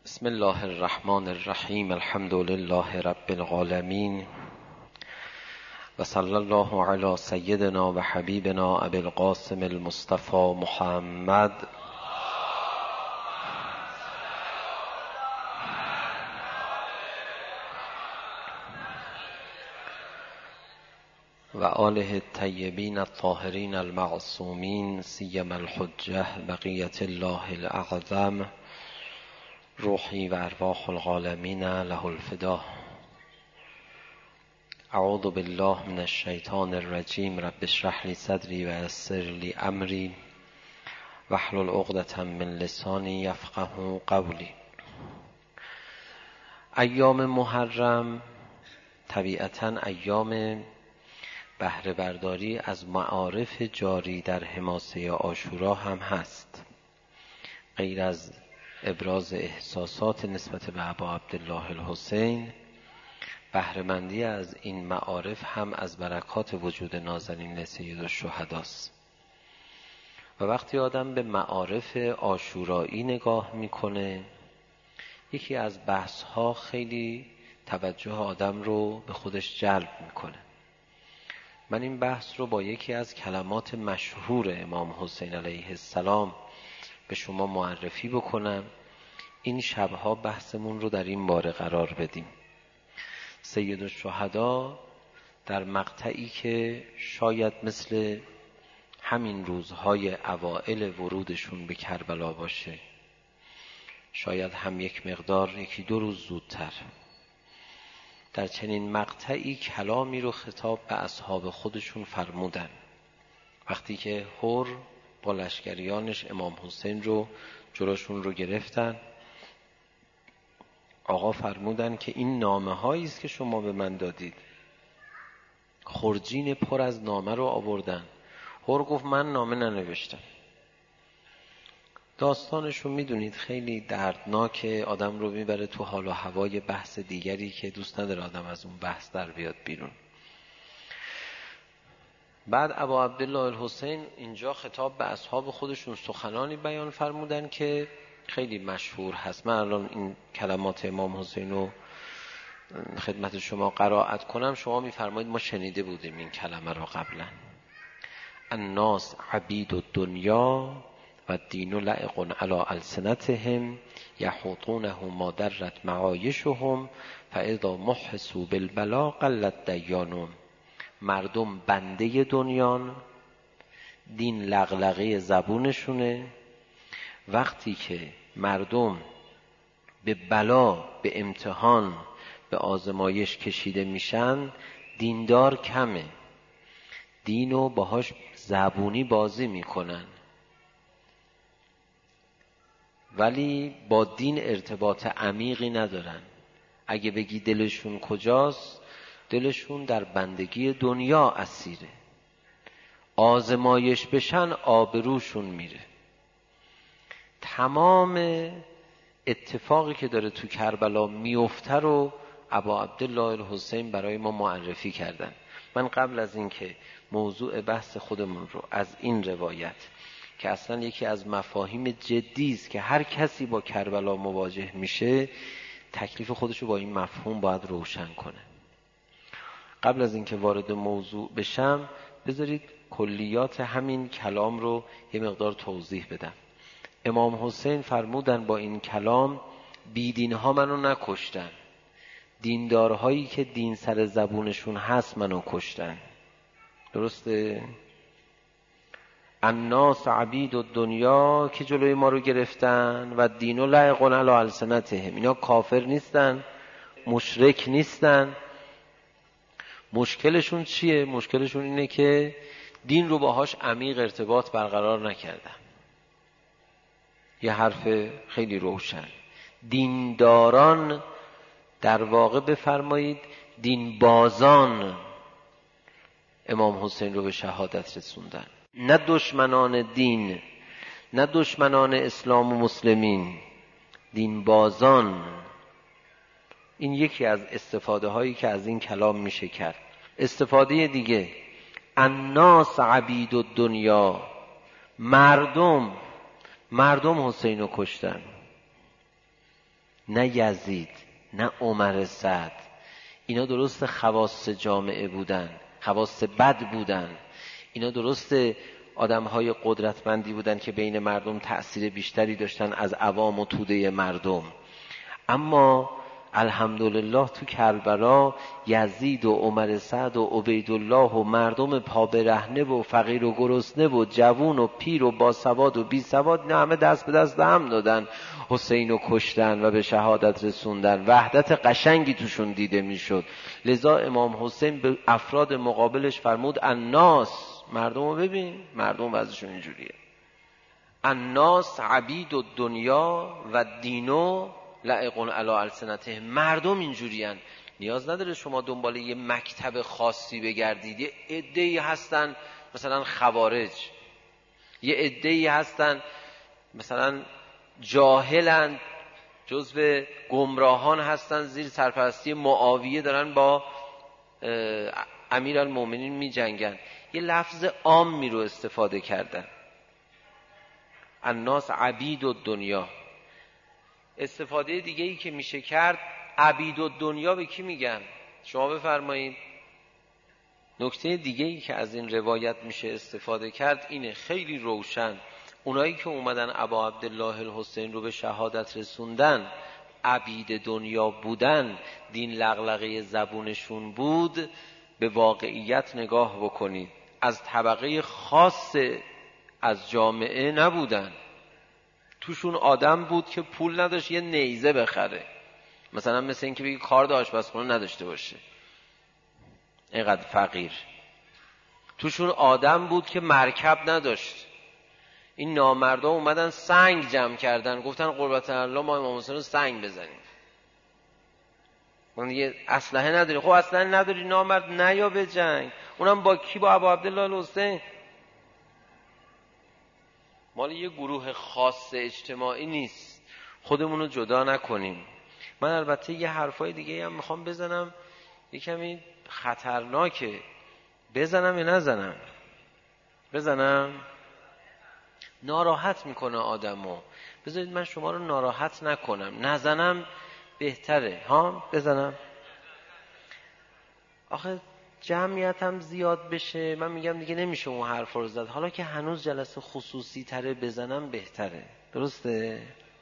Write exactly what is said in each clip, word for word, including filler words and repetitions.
بسم الله الرحمن الرحیم. الحمد لله رب العالمین و صلی الله علی سیدنا و حبیبنا ابی القاسم المصطفى محمد و آله الطیبین الطاهرین المعصومین سیما الحجة بقیة الله الاعظم روحی و ارواح العالمین له الفدا. اعوذ بالله من الشیطان الرجیم. رب اشرح لی صدری و یسر لی امری واحلل عقدة من لسانی یفقهوا قولی. ایام محرم طبیعتاً ایام بهره برداری از معارف جاری در حماسه عاشورا هم هست. غیر از ابراز احساسات نسبت به ابا عبدالله الحسین، بهره‌مندی از این معارف هم از برکات وجود نازنین سید الشهداست. و وقتی آدم به معارف عاشورایی نگاه میکنه، یکی از بحث‌ها خیلی توجه آدم رو به خودش جلب میکنه. من این بحث رو با یکی از کلمات مشهور امام حسین علیه السلام به شما معرفی بکنم. این شبها بحثمون رو در این باره قرار بدیم. سید الشهدا در مقطعی که شاید مثل همین روزهای اوائل ورودشون به کربلا باشه، شاید هم یک مقدار یکی دو روز زودتر، در چنین مقطعی کلامی رو خطاب به اصحاب خودشون فرمودن. وقتی که هور با لشکریانش امام حسین رو جلوشون رو گرفتن، آقا فرمودن که این نامه هایی است که شما به من دادید. خرجین پر از نامه رو آوردن. هور گفت من نامه ننوشتم. داستانشو میدونید، خیلی دردناک، آدم رو میبره تو حال و هوای بحث دیگری که دوست نداره آدم از اون بحث در بیاد بیرون. بعد ابا عبدالله الحسین اینجا خطاب به اصحاب خودشون سخنانی بیان فرمودن که خیلی مشهور هست. من الان این کلمات امام حسین رو خدمت شما قرائت کنم، شما میفرمایید ما شنیده بودیم این کلمه رو قبلا. الناس عبید الدنیا و الدین لائق علی السنتهم یحوطونه ما درت معایشهم فاذا محسوا بالبلا قلت دیانون. مردم بنده دنیان، دین لغلغه زبونشونه. وقتی که مردم به بلا، به امتحان، به آزمایش کشیده میشن، دیندار کمه، دینو باهاش زبونی بازی میکنن، ولی با دین ارتباط عمیقی ندارن. اگه بگی دلشون کجاست، دلشون در بندگی دنیا اسیره. آزمایش بشن آبروشون میره. تمام اتفاقی که داره تو کربلا میفته رو ابا عبدالله الحسین برای ما معرفی کردن. من قبل از این که موضوع بحث خودمون رو از این روایت که اصلا یکی از مفاهیم جدی است که هر کسی با کربلا مواجه میشه، تکلیف خودش رو با این مفهوم باید روشن کنه. قبل از این که وارد موضوع بشم، بذارید کلیات همین کلام رو یه مقدار توضیح بدم. امام حسین فرمودن با این کلام بیدین ها منو نکشتن، دیندارهایی که دین سر زبونشون هست منو کشتن. درسته؟ الناس عبید الدنیا که جلوی ما رو گرفتن و دین لائق علی السنتهم. اینا کافر نیستن، مشرک نیستن. مشکلشون چیه؟ مشکلشون اینه که دین رو باهاش عمیق ارتباط برقرار نکردن. یه حرف خیلی روشن. دینداران، در واقع بفرمایید دین بازان، امام حسین رو به شهادت رسوندن. نه دشمنان دین، نه دشمنان اسلام و مسلمین، دین بازان. این یکی از استفاده هایی که از این کلام میشه کرد. استفاده دیگه، الناس عبید الدنیا، مردم مردم حسین رو کشتن. نه یزید، نه عمر سعد. اینا درست خواص جامعه بودن، خواص بد بودن. اینا درست آدم‌های قدرتمندی بودن که بین مردم تأثیر بیشتری داشتن از عوام و توده مردم. اما الحمدلله تو کربلا یزید و عمر سعد و عبیدالله و مردم پا برهنه و فقیر و گرسنه و جوون و پیر و باسواد و بی سواد، نه همه دست به دست هم دادن، حسین رو کشتن و به شهادت رسوندن. وحدت قشنگی توشون دیده میشد. لذا امام حسین به افراد مقابلش فرمود الناس، مردم رو ببین، مردم وضعشون اینجوریه. الناس عبید و دنیا و دینو لعقون علی السنتهم. مردم اینجورین. نیاز نداره شما دنبال یه مکتب خاصی بگردید. یه عده‌ای هستن مثلا خوارج، یه عده‌ای هستن مثلا جاهلن، جزو گمراهان هستن، زیر سرپرستی معاویه دارن با امیرالمومنین می جنگن. یه لفظ عامی رو استفاده کردن، الناس عبید و دنیا. استفاده دیگه ای که میشه کرد، عبید و دنیا به کی میگن؟ شما بفرمایید. نکته دیگه ای که از این روایت میشه استفاده کرد اینه، خیلی روشن. اونایی که اومدن ابا عبدالله الحسین رو به شهادت رسوندن عبید دنیا بودن، دین لغلغه زبونشون بود. به واقعیت نگاه بکنید، از طبقه خاص از جامعه نبودن. توشون آدم بود که پول نداشت یه نیزه بخره، مثلا مثل این که بگی کارد آشپزخونه نداشته باشه، اینقدر فقیر. توشون آدم بود که مرکب نداشت. این نامردا اومدن سنگ جمع کردن، گفتن قربت الله ما امام حسین رو سنگ بزنیم. من دیگه اسلحه نداری. خب اسلحه نداری نامرد، نیا به جنگ. اونم با کی؟ با ابو عبدالله الحسین. مال یه گروه خاص اجتماعی نیست، خودمون رو جدا نکنیم. من البته یه حرفای دیگه هم میخوام بزنم، یه کمی خطرناکه. بزنم یا نزنم؟ بزنم؟ ناراحت میکنه آدمو. بذارید من شما رو ناراحت نکنم. نزنم بهتره ها؟ بزنم؟ آخه جمعیتم زیاد بشه، من میگم دیگه نمیشه اون حرف رو زد. حالا که هنوز جلسه خصوصی تره بزنم بهتره. درسته؟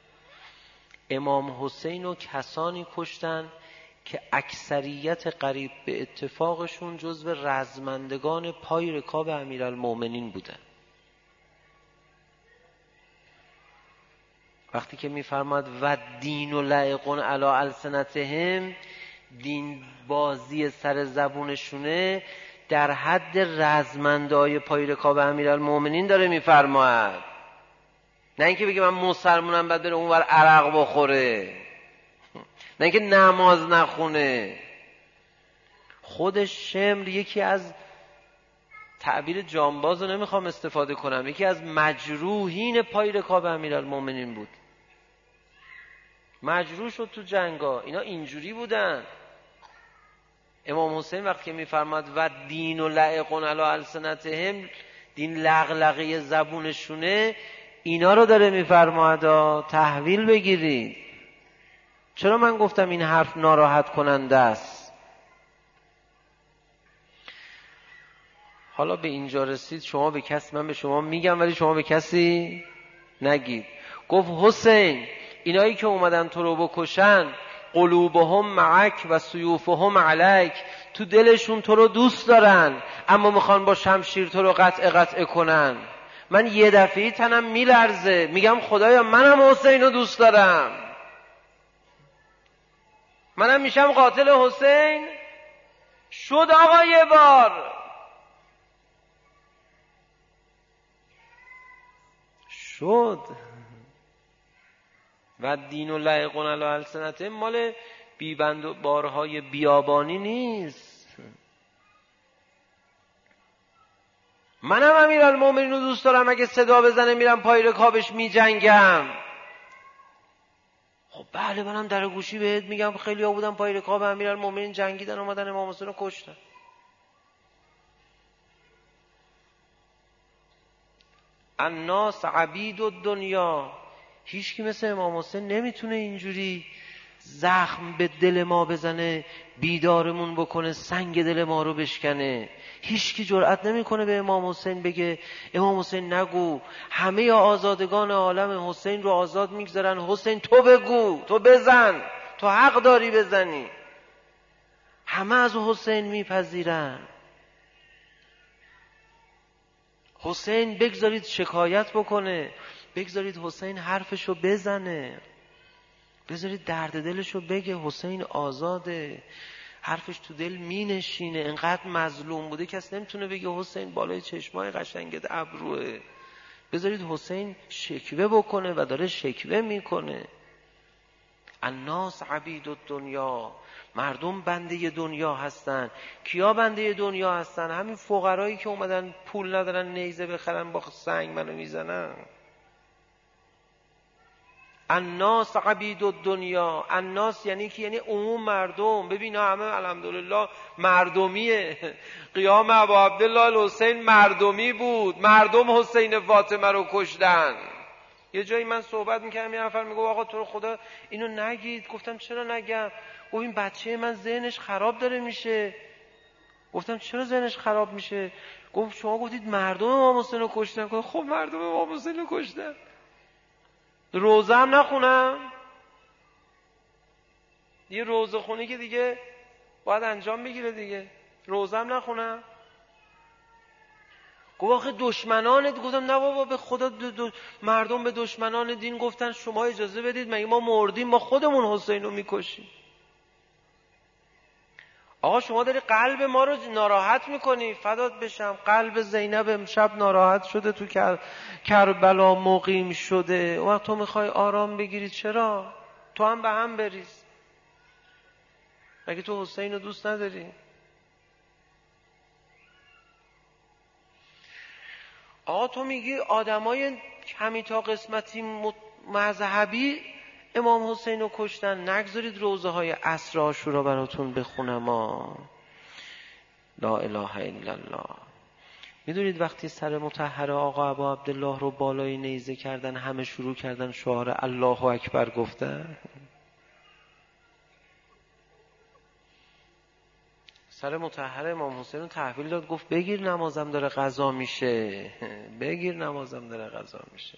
امام حسین و کسانی کشتن که اکثریت قریب به اتفاقشون جزو رزمندگان پای رکاب امیرالمومنین بودن. وقتی که میفرماد و دین و لعقون علی السنتهم، دین بازی سر زبونشونه، در حد رزمندای پای رکاب امیرالمومنین داره میفرماد. نه اینکه بگه من مسلمونم بعد بره اونور عرق بخوره، نه اینکه نماز نخونه. خود شمر یکی از تعبیر جانباز رو نمیخوام استفاده کنم، یکی از مجروحین پای رکاب امیرالمومنین بود. مجروح شد تو جنگا. اینا اینجوری بودن. امام حسین وقتی میفرماد و دین و لعقون علی السنتهم، دین لغلغه زبونشونه، اینا رو داره میفرماد. تحویل بگیرید. چرا من گفتم این حرف ناراحت کننده است؟ حالا به اینجا رسید، شما به کسی، من به شما میگم ولی شما به کسی نگید. گفت حسین اینایی که اومدن تو رو بکشن، قلوبهم معک و سیوفهم علیک، تو دلشون تو رو دوست دارن اما میخوان با شمشیر تو رو قطع قطع کنن. من یه دفعی تنم میلرزه، میگم خدایا منم حسین رو دوست دارم، منم میشم قاتل حسین. شد آقا یه بار شد. و دین و لعقون علی السنتهم مال بیبند و بارهای بیابانی نیست. منم امیرالمومنین رو دوست دارم، اگه صدا بزنه میرم پای رکابش میجنگم. خب بله، منم در گوشی بهت میگم خیلی ها بودن پای رکاب امیرالمومنین جنگیدن، اومدن امام حسین رو کشتن. الناس عبید و دنیا. هیچ کی مثل امام حسین نمیتونه اینجوری زخم به دل ما بزنه، بیدارمون بکنه، سنگ دل ما رو بشکنه. هیچ کی جرئت نمیکنه به امام حسین بگه امام حسین نگو، همه آزادگان عالم حسین رو آزاد میگذارن، حسین تو بگو، تو بزن، تو حق داری بزنی. همه از حسین میپذیرن. حسین بگذارید شکایت بکنه، بگذارید حسین حرفشو بزنه، بذارید درد دلشو بگه. حسین آزاده، حرفش تو دل می نشینه. انقدر مظلوم بوده کسی نمیتونه بگه حسین بالای چشمای قشنگت ابروه. بذارید حسین شکوه بکنه و داره شکوه میکنه. الناس عبید الدنیا، مردم بنده دنیا هستن. کیا بنده دنیا هستن؟ همین فقرایی که اومدن پول ندارن نیزه بخرن با سنگ منو میزنن. الناس عبید الدنیا، الناس یعنی کی؟ یعنی عموم مردم. ببین همه الحمدلله مردمیه. قیام ابا عبدالله الحسین مردمی بود، مردم حسین فاطمه رو کشتن. یه جایی من صحبت میکردم، یه نفر میگه آقا تو رو خدا اینو نگید. گفتم چرا نگم؟ گفت این بچه من ذهنش خراب داره میشه. گفتم چرا ذهنش خراب میشه؟ گفت شما گفتید مردم امام حسین رو کشتن. گفت خب مردم امام حسین رو کشتن، روزه هم نخونم؟ یه روزه خونی که دیگه باید انجام بگیره دیگه. روزه هم نخونم؟ گفت آخه دشمنانت. گفتم نه بابا، به خدا دو دو مردم به دشمنان دین گفتن شما اجازه بدید، مگه ما مردیم؟ ما خودمون حسین رو میکشیم. آقا شما داری قلب ما رو ناراحت میکنی. فدات بشم، قلب زینب امشب ناراحت شده، تو کر... کربلا مقیم شده. اون تو میخوای آرام بگیری. چرا؟ تو هم به هم بریز. مگه تو حسین رو دوست نداری؟ آقا تو میگی آدمای کمی تا قسمتی مذهبی امام حسین رو کشتن، نگذارید روزه های عصر عاشورا براتون بخونم. ها لا اله الا الله. میدونید وقتی سر مطهر آقا ابا عبدالله رو بالای نیزه کردن، همه شروع کردن شعار الله اکبر گفتن. سر مطهر امام حسین رو تحویل داد، گفت بگیر نمازم داره قضا میشه، بگیر نمازم داره قضا میشه.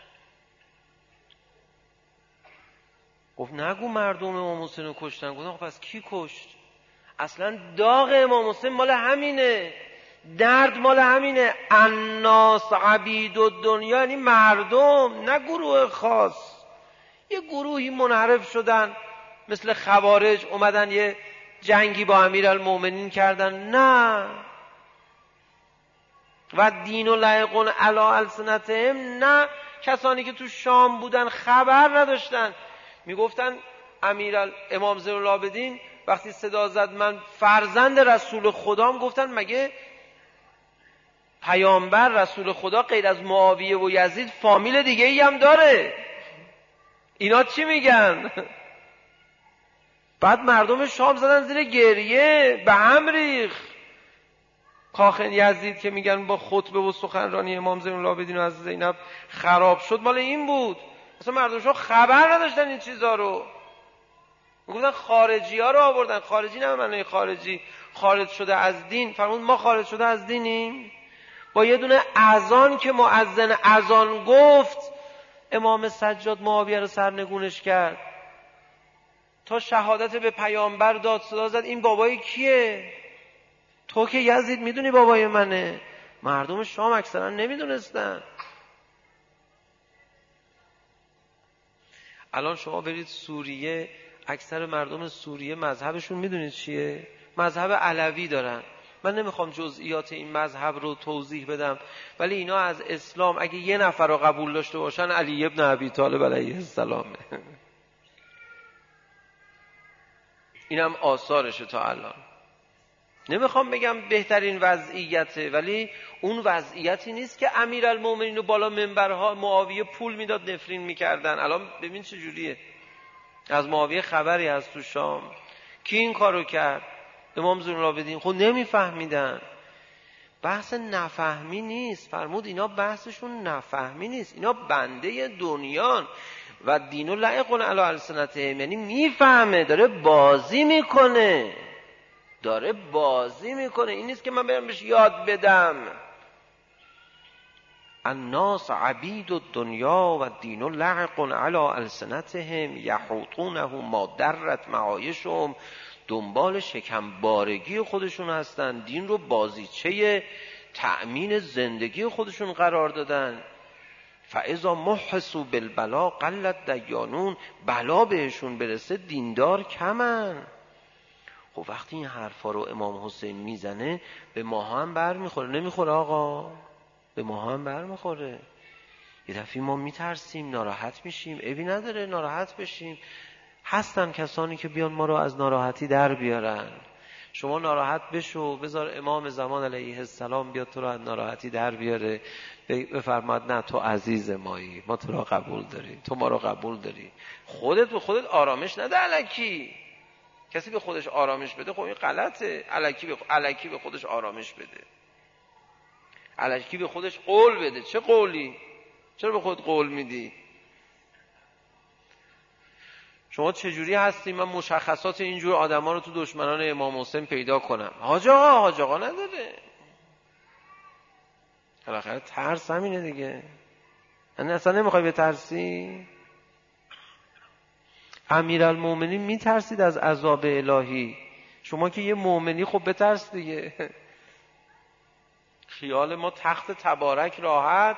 گفت نگو مردم امام حسین رو کشتن. گفتم خب پس کی کشت؟ اصلا داغ امام حسین مال همینه، درد مال همینه. الناس عبید الدنیا، یعنی مردم، نه گروه خاص. یه گروهی منحرف شدن مثل خوارج، اومدن یه جنگی با امیرالمومنین کردن. نه، و دین و لایقون علی السنتهم، نه، کسانی که تو شام بودن خبر نداشتن. میگفتن امیر امام زین العابدین وقتی صدا زد من فرزند رسول خدام، گفتن مگه پیامبر رسول خدا غیر از معاویه و یزید فامیل دیگه ای هم داره؟ اینا چی میگن؟ بعد مردم شام زدن زیر گریه، به هم ریخ. کاخن یزید که میگن با خطبه و سخنرانی امام زین العابدین و از زینب خراب شد، مال این بود. اصلا مردم شما خبر نداشتن این چیزا رو. میگفتن خارجی ها رو آوردن. خارجی نه معنی خارجی خارج شده از دین. فرمود ما خارج شده از دینیم؟ با یه دونه اذان که مؤذن اذان گفت، امام سجاد معاویه رو سرنگونش کرد. تا شهادت به پیامبر داد صدا زد. این بابای کیه؟ تو که یزید میدونی بابای منه. مردم شام اکثرا نمیدونستن. الان شما برید سوریه، اکثر مردم سوریه مذهبشون میدونید چیه؟ مذهب علوی دارن. من نمیخوام جزئیات این مذهب رو توضیح بدم، ولی اینا از اسلام اگه یه نفر رو قبول داشته باشن، علی ابن ابی طالب علیه السلامه. اینم آثارشه تا الان. نمیخوام بگم بهترین وضعیته، ولی اون وضعیتی نیست که امیرالمومنین رو بالا منبرها معاویه پول میداد نفرین میکردن. الان ببین چه جوریه. از معاویه خبری از تو شام. کی این کارو کرد؟ امام زین العابدین. خود نمیفهمیدن. بحث نفهمی نیست. فرمود اینا بحثشون نفهمی نیست، اینا بنده دنیان. و دینو لایقون علی السنتهم، یعنی میفهمه، داره بازی میکنه، داره بازی میکنه. این نیست که من برم بهش یاد بدم. الناس عبید الدنیا و دین لعق علی السنتهم یحوطونه ما درت معایشهم، دنبال شکمبارگی خودشون هستن، دین رو بازیچه تأمین زندگی خودشون قرار دادن. فاذا محسوا بالبلا قلت دیانون، بلا بهشون برسه دیندار کمن. خب وقتی این حرفا رو امام حسین میزنه به ما هم بر میخوره؟ نمیخوره آقا؟ به ما هم بر میخوره. یه دفعه ما میترسیم، ناراحت میشیم. عیبی نداره ناراحت بشیم، هستن کسانی که بیان ما رو از ناراحتی در بیارن. شما ناراحت بشو، بذار امام زمان علیه السلام بیاد تو رو از ناراحتی در بیاره، بفرماد نه تو عزیز مایی، ما تو رو قبول داریم، تو ما رو قبول داری. خودت به خودت آرامش نده الکی. کسی به خودش آرامش بده خب این غلطه. الکی به الکی به خودش آرامش بده، الکی به خودش قول بده. چه قولی؟ چرا به خود قول میدی؟ شما چجوری هستی من مشخصات اینجور آدما رو تو دشمنان امام حسین پیدا کنم؟ حاج آقا حاج آقا نداره. بالاخره ترس همینه دیگه. من اصلا نمیخوای بترسی؟ امیرالمومنین میترسید از عذاب الهی، شما که یه مؤمنی خب بترس دیگه. خیال ما تخت تبارک راحت.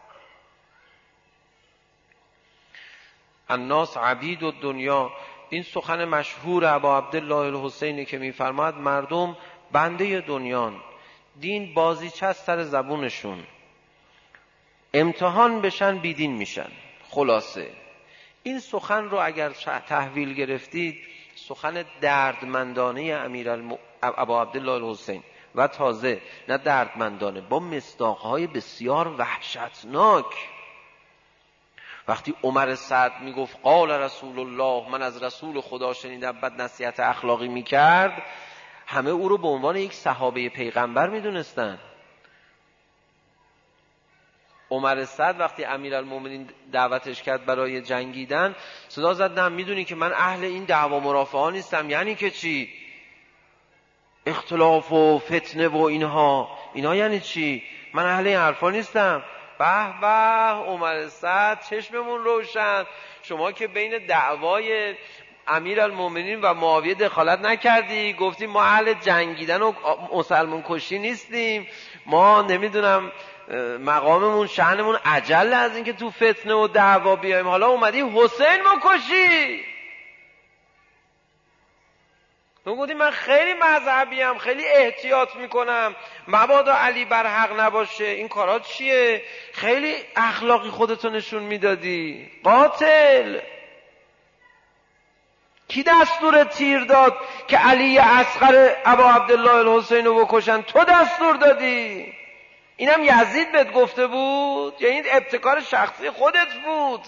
الناس عبید الدنیا، این سخن مشهور ابا عبدالله الحسینی که میفرماد مردم بنده دنیان، دین بازیچه از سر زبونشون، امتحان بشن بیدین میشن. خلاصه این سخن رو اگر تحویل گرفتید، سخن دردمندانه امیرالم ابا عبدالله الحسین و تازه نه دردمندانه، با مصداقهای بسیار وحشتناک. وقتی عمر سعد میگفت قال رسول الله، من از رسول خدا شنیدم، بعد نصیحت اخلاقی میکرد، همه او رو به عنوان یک صحابه پیغمبر میدونستن. عمر سعد وقتی امیرالمومنین دعوتش کرد برای جنگیدن، صدا زد نه میدونی که من اهل این دعوا مرافعه نیستم. یعنی که چی؟ اختلاف و فتنه و اینها اینها یعنی چی؟ من اهل این حرفا نیستم. به به عمر سعد، چشممون روشن. شما که بین دعوای امیرالمومنین و معاویه دخالت نکردی، گفتی ما اهل جنگیدن و مسلمان کشی نیستیم، ما نمیدونم مقاممون شأنمون عجل از اینکه تو فتنه و دعوا بیایم، حالا اومدی حسین بکشی. تو گفتی من خیلی مذهبیم، خیلی احتیاط میکنم مبادا علی بر حق نباشه. این کارات چیه؟ خیلی اخلاقی خودتو نشون میدادی. قاتل کی دستور تیر داد که علی اصغر ابا عبدالله الحسین رو بکشن؟ تو دستور دادی. اینم یزید بهت گفته بود یا این ابتکار شخصی خودت بود؟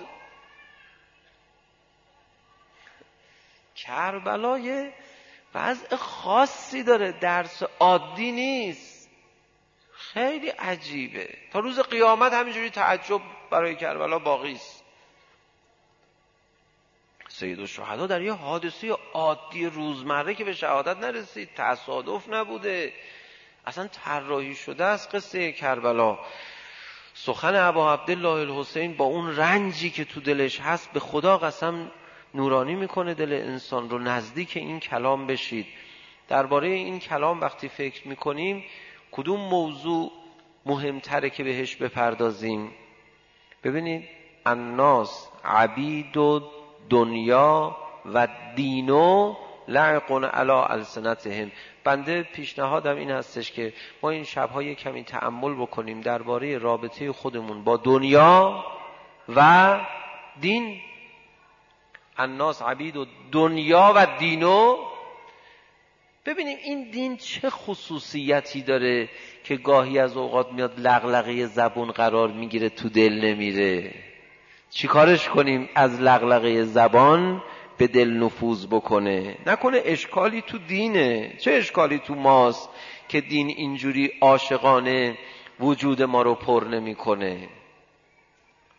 کربلا یه وضع خاصی داره، درس عادی نیست، خیلی عجیبه. تا روز قیامت همینجوری تعجب برای کربلا باقی است. سید الشهدا در یه حادثه عادی روزمره که به شهادت نرسید، تصادف نبوده، اصلا طراحی شده از قصه کربلا. سخن ابا عبدالله الحسین با اون رنجی که تو دلش هست، به خدا قسم نورانی میکنه دل انسان رو. نزدیک این کلام بشید. درباره این کلام وقتی فکر میکنیم کدوم موضوع مهمتره که بهش بپردازیم؟ ببینید، الناس عبید و دنیا و دینو لعق علی السنتهم. بنده پیشنهادم این هستش که ما این شب‌های کمی تأمل بکنیم درباره رابطه خودمون با دنیا و دین. الناس عبید و دنیا و دینو. ببینیم این دین چه خصوصیتی داره که گاهی از اوقات میاد لغلغه زبون قرار میگیره، تو دل نمیره. چی کارش کنیم از لغلغه زبان به دل نفوذ بکنه؟ نکنه اشکالی تو دینه؟ چه اشکالی تو ماست که دین اینجوری عاشقانه وجود ما رو پر نمیکنه؟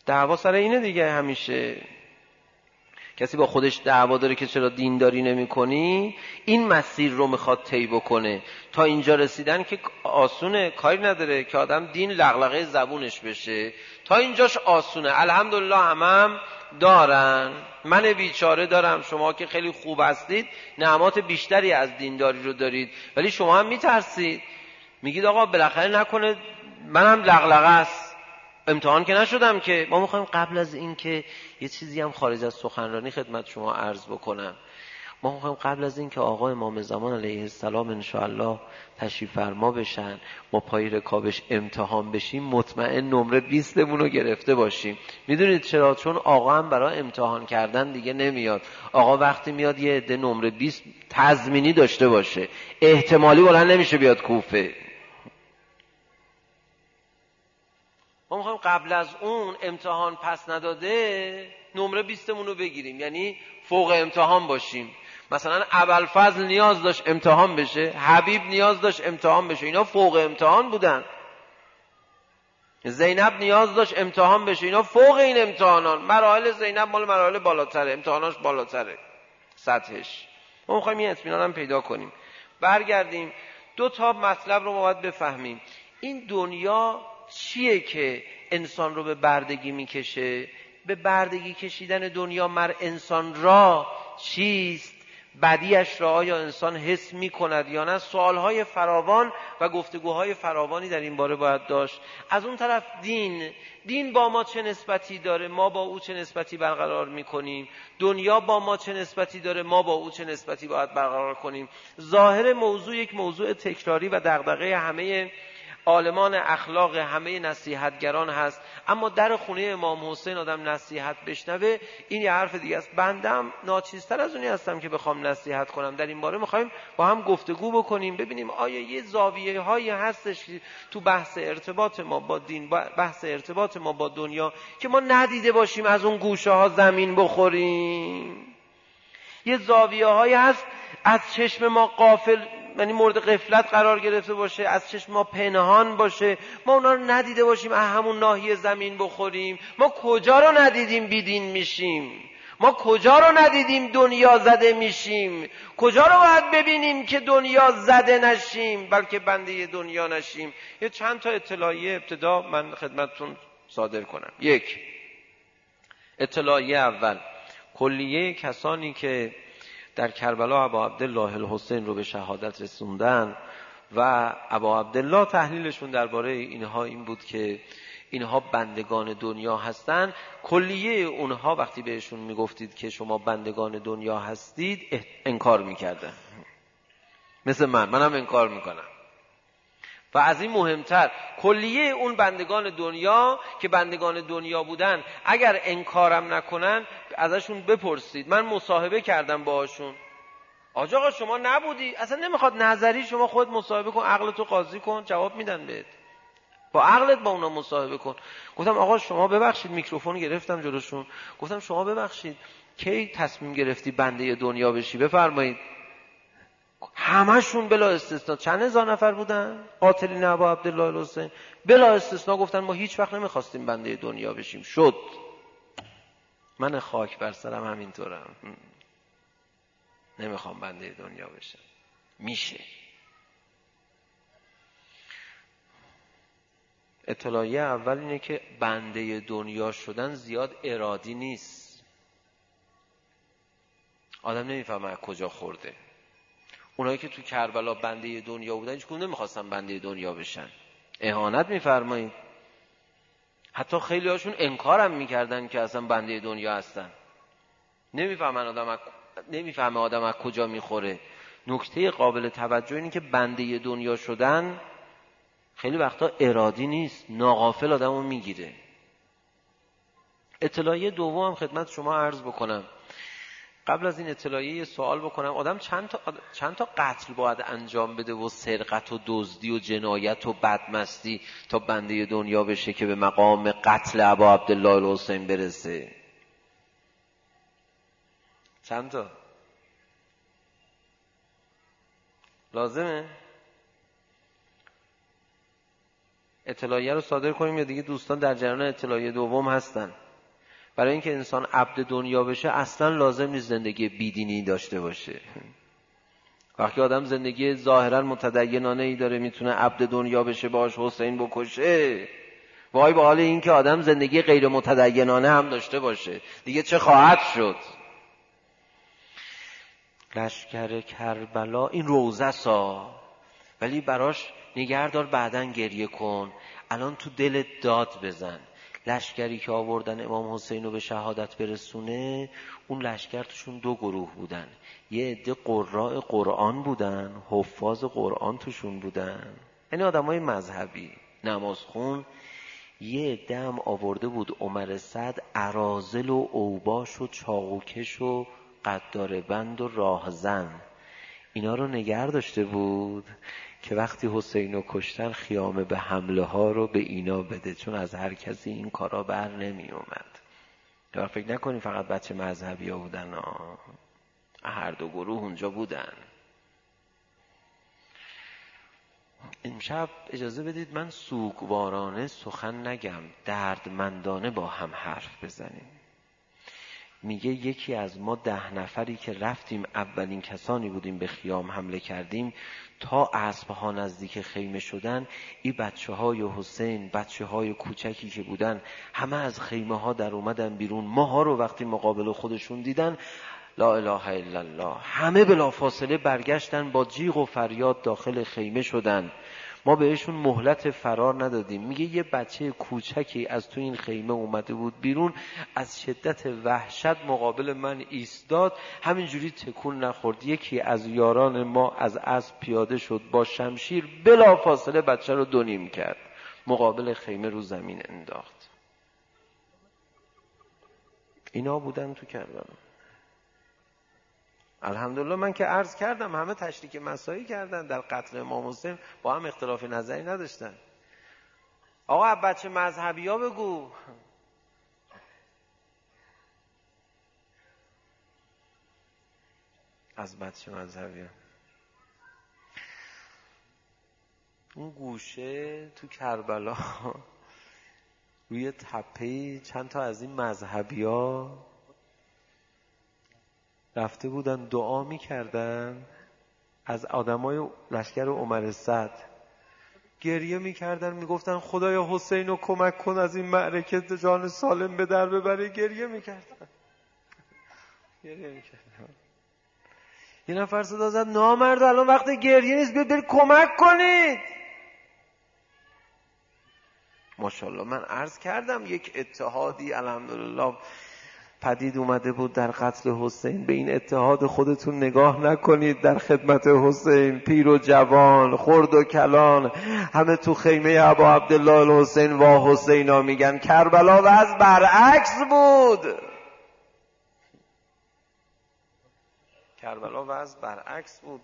دعوا سر اینه دیگه. همیشه کسی با خودش دعوا داره که چرا دینداری نمی کنی، این مسیر رو میخواد طی بکنه. تا اینجا رسیدن که آسونه، کاری نداره که آدم دین لغلغه زبونش بشه، تا اینجاش آسونه. الحمدلله همم هم دارن، من بیچاره دارم، شما که خیلی خوب هستید نعمات بیشتری از دینداری رو دارید، ولی شما هم میترسید، میگید آقا بالاخره نکنه منم لغلغه است. امتحان که نشدم که. ما میخوایم قبل از این که یه چیزی هم خارج از سخنرانی خدمت شما عرض بکنم، ما میخوایم قبل از این که آقا امام زمان علیه السلام انشاءالله تشریف فرما بشن، ما پای رکابش امتحان بشیم، مطمئن نمره بیست مون رو گرفته باشیم. میدونید چرا؟ چون آقا هم برای امتحان کردن دیگه نمیاد. آقا وقتی میاد یه عده نمره بیست تضمینی داشته باشه، احتمالی بلند نمیشه بیاد کوفه. ما میخوایم قبل از اون امتحان پس نداده نمره بیستمون رو بگیریم، یعنی فوق امتحان باشیم. مثلا ابوالفضل نیاز داشت امتحان بشه، حبیب نیاز داشت امتحان بشه، اینا فوق امتحان بودن. زینب نیاز داشت امتحان بشه، اینا فوق این امتحانان. مراحل زینب مال مراحل بالاتره، امتحاناش بالاتره سطحش. ما میخوایم این اطمینان هم پیدا کنیم. برگردیم دو تا مطلب رو ما باید بفهمیم. این دنیا چیه که انسان رو به بردگی میکشه؟ به بردگی کشیدن دنیا مر انسان را چیست؟ بدیش را آیا انسان حس میکند یا نه؟ سوالهای فراوان و گفتگوهای فراوانی در این باره باید داشت. از اون طرف دین دین با ما چه نسبتی داره؟ ما با او چه نسبتی برقرار میکنیم؟ دنیا با ما چه نسبتی داره؟ ما با او چه نسبتی باید برقرار کنیم؟ ظاهر موضوع یک موضوع تکراری و دغدغه همه عالمان اخلاق، همه نصیحتگران هست، اما در خونه امام حسین آدم نصیحت بشنوه این یه حرف دیگه است. بندم ناچیزتر از اونی هستم که بخوام نصیحت کنم. در این باره میخوایم با هم گفتگو بکنیم، ببینیم آیا یه زاویه هایی هستش تو بحث ارتباط ما با دین، بحث ارتباط ما با دنیا که ما ندیده باشیم از اون گوشه ها زمین بخوریم. یه زاویه هایی هست از چشم ما غافل، یعنی مورد غفلت قرار گرفته باشه، از چشم ما پنهان باشه، ما اونا رو ندیده باشیم از همون ناحیه زمین بخوریم. ما کجا رو ندیدیم بیدین میشیم؟ ما کجا رو ندیدیم دنیا زده میشیم؟ کجا رو باید ببینیم که دنیا زده نشیم بلکه بنده دنیا نشیم؟ یه چند تا اطلاعیه ابتدا من خدمتتون صادر کنم. یک، اطلاعیه اول، کلیه کسانی که در کربلا ابا عبدالله الحسین رو به شهادت رسوندن و ابا عبدالله تحلیلشون درباره اینها این بود که اینها بندگان دنیا هستند. کلیه اونها وقتی بهشون میگفتید که شما بندگان دنیا هستید انکار میکردن، مثل من منم انکار میکنم. و از این مهمتر کلیه اون بندگان دنیا که بندگان دنیا بودن اگر انکارم نکنن ازشون بپرسید. من مصاحبه کردم باهاشون، آقا شما نبودی، اصلا نمیخواد نظری، شما خود مصاحبه کن، عقلتو قاضی کن، جواب میدن بهت، با عقلت با اونا مصاحبه کن. گفتم آقا شما ببخشید، میکروفون گرفتم جلوشون، گفتم شما ببخشید کی تصمیم گرفتی بنده دنیا بشی؟ بفرمایید. همشون بلا استثناء، چند هزار نفر بودن قاتلین ابا عبدالله الحسین، بلا استثناء گفتن ما هیچ وقت نمیخواستیم بنده دنیا بشیم. شد. من خاک بر سرم همینطورم، نمیخوام بنده دنیا بشم. میشه. اطلاعیه اول اینه که بنده دنیا شدن زیاد ارادی نیست. آدم نمیفهمه از کجا خورده. اونایی که تو کربلا بنده دنیا بودن هیچ کدوم نمیخواستن بنده دنیا بشن. اهانت میفرمایید. حتی خیلی هاشون انکارم میکردن که اصلا بنده دنیا هستن. نمیفهمن آدم از نمیفهمه آدم از کجا میخوره. نکته قابل توجه اینه که بنده دنیا شدن خیلی وقتا ارادی نیست، ناغافل آدمو میگیره. اطلاعیه دوم خدمت شما عرض بکنم. قبل از این اطلاعیه یه سوال بکنم. آدم چند تا چند تا قتل باید انجام بده و سرقت و دزدی و جنایت و بدمستی تا بنده دنیا بشه که به مقام قتل ابا عبدالله الحسین برسه؟ چند تا لازمه؟ اطلاعیه رو صادر کنیم یا دیگه دوستان در جریان اطلاعیه دوم هستن. برای اینکه انسان عبد دنیا بشه اصلا لازم نیست زندگی بیدینی داشته باشه. وقتی آدم زندگی ظاهرا متدینانه ای داره میتونه عبد دنیا بشه، باش حسین بکشه، وای به حال این که آدم زندگی غیر متدینانه هم داشته باشه، دیگه چه خواهد شد. لشکر کربلا این روزه سا، ولی براش نگهدار، بعدن گریه کن، الان تو دلت داد بزن. لشکری که آوردن امام حسین رو به شهادت برسونه، اون لشکر توشون دو گروه بودن، یه عده قراء قرآن بودن، حفاظ قرآن توشون بودن، یعنی آدمای مذهبی نمازخون. یه عده هم آورده بود عمر سعد اراذل و اوباش و چاقوکش و قدار بند و راهزن، اینا رو نگه داشته بود که وقتی حسین رو کشتن خیامه به حمله ها رو به اینا بده، چون از هر کسی این کارا بر نمی اومد. تو فکر نکنی فقط بچه مذهبی ها بودن، آه. هر دو گروه اونجا بودن. امشب اجازه بدید من سوگوارانه سخن نگم، دردمندانه با هم حرف بزنیم. میگه یکی از ما ده نفری که رفتیم اولین کسانی بودیم به خیام حمله کردیم، تا اسبها نزدیک خیمه شدن، این بچه های حسین، بچه های کوچکی که بودن، همه از خیمه ها در اومدن بیرون. ماها رو وقتی مقابل خودشون دیدن، لا اله الا الله، همه بلا فاصله برگشتن با جیغ و فریاد داخل خیمه شدن. ما بهشون مهلت فرار ندادیم. میگه یه بچه کوچکی از تو این خیمه اومده بود بیرون، از شدت وحشت مقابل من ایستاد، همینجوری تکون نخورد. یکی از یاران ما از اسب پیاده شد با شمشیر، بلا فاصله بچه رو دو نیم کرد، مقابل خیمه رو زمین انداخت. اینا بودن تو کربلا. الحمدلله من که عرض کردم همه تشریک مسایی کردن در قتل امام حسین، با هم اختلاف نظری نداشتن. آقا بچه مذهبی ها بگو. از بچه مذهبی ها اون گوشه تو کربلا روی تپه‌ای چند تا از این مذهبی ها رفته بودن دعا میکردن، از آدمای لشکر عمر سعد گریه میکردن، میگفتن خدایا حسین رو کمک کن از این معرکه جان سالم به در ببره. گریه میکردن گریه میکردن. یه نفر صدا زد نامرد الان وقت گریه نیست، بیاید برید کمک کنید. ماشاءالله من عرض کردم یک اتحادی الحمدلله پدید اومده بود در قتل حسین. به این اتحاد خودتون نگاه نکنید. در خدمت حسین پیر و جوان، خرد و کلان، همه تو خیمه ابا عبدالله الحسین و حسینا میگن. کربلا وضع برعکس بود. کربلا وضع برعکس بود.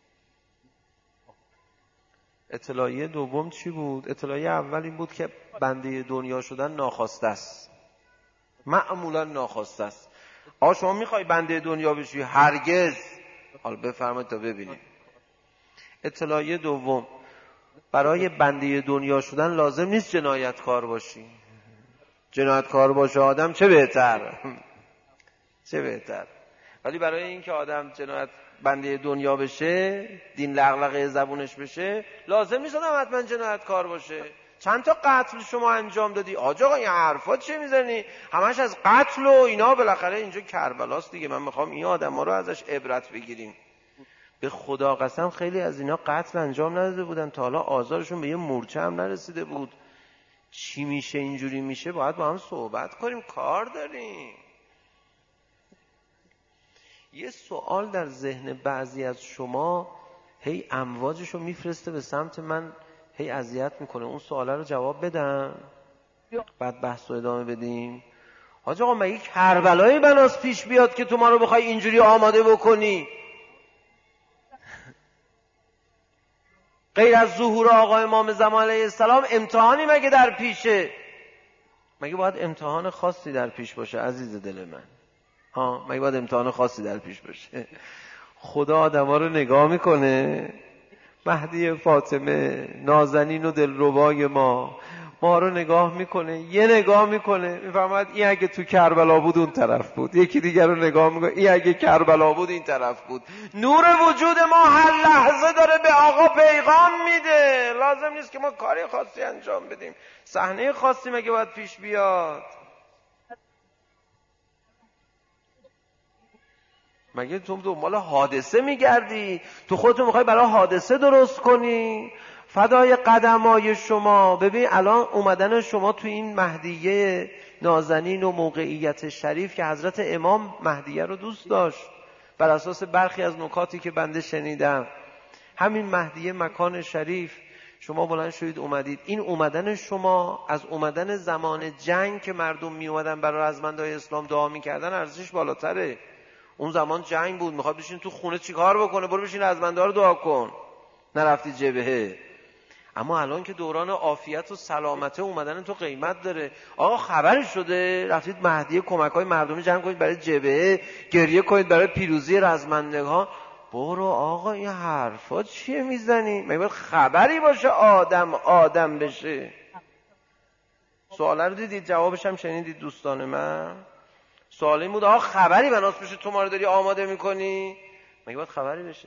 اطلاعیه دوم چی بود؟ اطلاعیه اول این بود که بنده دنیا شدن ناخواسته است، معمولا ناخواسته است. آقا شما میخوای بنده دنیا بشی؟ هرگز. حالا بفرمایید تا ببینیم. اطلاعیه دوم، برای بنده دنیا شدن لازم نیست جنایتکار باشی. جنایتکار باشه آدم چه بهتر چه بهتر. ولی برای اینکه آدم جنایت بنده دنیا بشه، دین لغلقه زبونش بشه، لازم نیست آدم حتما جنایتکار باشه. چند تا قتل شما انجام دادی؟ آجا این حرفات چه میزنی؟ همش از قتل و اینا. بالاخره اینجا کربلاست دیگه. من میخوام این آدما رو ازش عبرت بگیریم. به خدا قسم خیلی از اینا قتل انجام نداده بودن، تا حالا آزارشون به یه مورچه هم نرسیده بود. چی میشه اینجوری میشه؟ باید با هم صحبت کنیم، کار داریم. یه سوال در ذهن بعضی از شما هی امواجشو میفرسته به سمت من، هی اذیت میکنه. اون سواله رو جواب بدم بعد بحث رو ادامه بدیم. حاج آقا مگه کربلای بناس پیش بیاد که تو ما رو بخوای اینجوری آماده بکنی؟ غیر از ظهور آقا امام زمان علیه السلام امتحانی مگه در پیشه؟ مگه باید امتحان خاصی در پیش باشه عزیز دل من؟ ها مگه باید امتحان خاصی در پیش باشه؟ خدا آدما رو نگاه میکنه، مهدی فاطمه نازنین و دلربای ما ما رو نگاه میکنه، یه نگاه میکنه میفهمد این اگه تو کربلا بود اون طرف بود، یکی دیگر رو نگاه میکنه این اگه کربلا بود این طرف بود. نور وجود ما هر لحظه داره به آقا پیغام میده. لازم نیست که ما کاری خاصی انجام بدیم، صحنه خاصی مگه باید پیش بیاد؟ مگه تو دنبال حادثه میگردی؟ تو خودتو میخوای برای حادثه درست کنی؟ فدای قدمای شما. ببین الان اومدن شما تو این مهدیه نازنین و موقعیت شریف که حضرت امام مهدیه رو دوست داشت بر اساس برخی از نکاتی که بنده شنیدم. همین مهدیه مکان شریف، شما بلند شدید اومدید. این اومدن شما از اومدن زمان جنگ که مردم می اومدن برای رزمندهای اسلام دعا میکردن ارزشش بالاتره. اون زمان جنگ بود، میخواد بشین تو خونه چیکار بکنه؟ برو بشین رزمنده رو دعا کن، نرفتی جبهه. اما الان که دوران عافیت و سلامته اومدن تو قیمت داره. آقا خبری شده رفتید مهدیه کمک‌های مردمی جمع کنید برای جبهه، گریه کنید برای پیروزی رزمندگان. برو آقا این حرفا چیه میزنی؟ مگه خبری باشه آدم آدم بشه؟ سوال رو دیدید، جوابش هم شنیدید دوستان من. سوال این بود آقا خبری بناس بشه تو ما رو داری آماده میکنی؟ مگه باید خبری بشه؟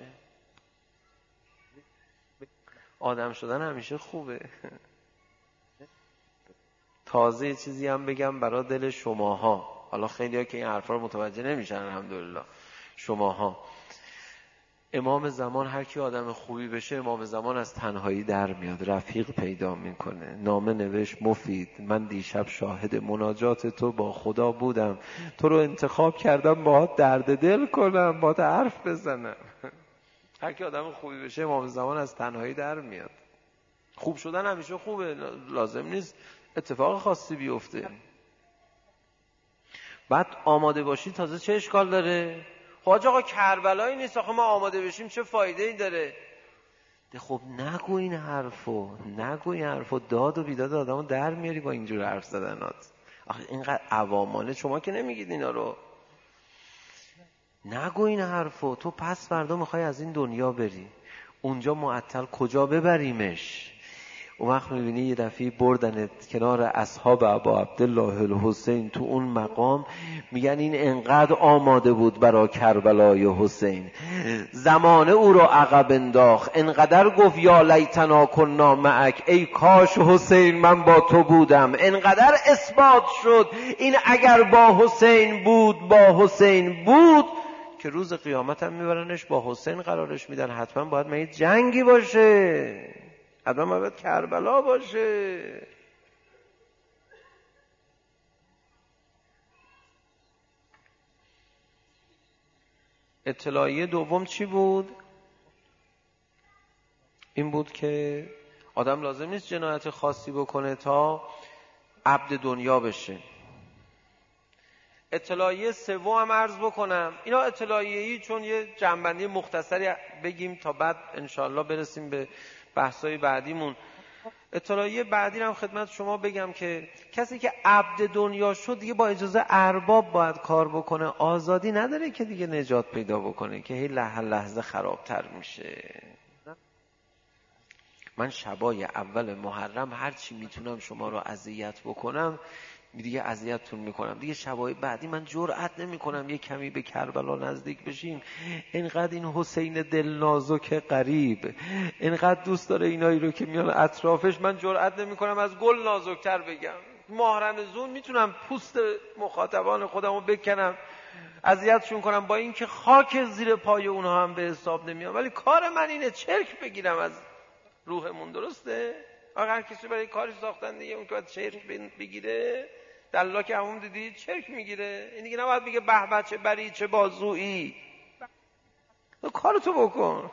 آدم شدن همیشه خوبه. تازه چیزی هم بگم برای دل شماها. حالا خیلی ها که این حرفا رو متوجه نمیشن الحمدلله. شماها امام زمان هر کی آدم خوبی بشه امام زمان از تنهایی در میاد، رفیق پیدا میکنه. نامه نوشت مفید من دیشب شاهد مناجات تو با خدا بودم، تو رو انتخاب کردم باهات درد دل کنم، باهات حرف بزنم. هر کی آدم خوبی بشه امام زمان از تنهایی در میاد. خوب شدن همیشه خوبه، لازم نیست اتفاق خاصی بیفته. بعد آماده باشی تازه چه اشکال داره؟ خواهد آقا کربلایی نیست آخه ما آماده بشیم چه فایده ای داره؟ ده خب نگو این حرفو، نگو این حرفو. داد و بیداد آدمو در میاری با اینجور حرف زدنات. آخه اینقدر عوامانه شما که نمیگید اینا رو. نگو این حرفو. تو پس فردا میخوای از این دنیا بری، اونجا معطل کجا ببریمش؟ اون وقت میبینی یه دفعه بردنت کنار اصحاب ابا عبدالله الحسین تو اون مقام، میگن این انقدر آماده بود برای کربلای حسین، زمانه او رو عقب انداخت، انقدر گفت یا لیتنا کنا معک، ای کاش حسین من با تو بودم. انقدر اثبات شد این اگر با حسین بود با حسین بود که روز قیامت هم میبرنش با حسین قرارش میدن. حتما باید من یه جنگی باشه، حتما باید کربلا باشه. اطلاعیه دوم چی بود؟ این بود که آدم لازم نیست جنایت خاصی بکنه تا عبد دنیا بشه. اطلاعیه سوم هم عرض بکنم. اینا اطلاعیه‌ای چون یه جنبندی مختصری بگیم تا بعد انشاءالله برسیم به بحثای بعدیمون. اطلاعیه بعدی هم خدمت شما بگم که کسی که عبد دنیا شد دیگه با اجازه ارباب باید کار بکنه، آزادی نداره که دیگه نجات پیدا بکنه که هی لحظه لحظه خرابتر میشه. من شبای اول محرم هرچی میتونم شما رو اذیت بکنم دیگه اذیتتون میکنم. دیگه شبای بعدی من جرئت نمیکنم یه کمی به کربلا نزدیک بشیم. اینقدر این حسین دل نازک غریب اینقدر دوست داره اینایی رو که میان اطرافش، من جرئت نمیکنم از گل نازکتر بگم. محرم زون میتونم پوست مخاطبان خودمو بکنم اذیتشون کنم، با اینکه خاک زیر پای اونها هم به حساب نمیام، ولی کار من اینه چرک بگیرم از روحمون. درسته؟ آقا هر کسی برای کاری ساختن دیگه، اون که باید چرک بگیره. دلا که همون دیدی چرک میگیره. این دیگه نباید بگه به به چه بری چه بازویی. تو کارتو بکن.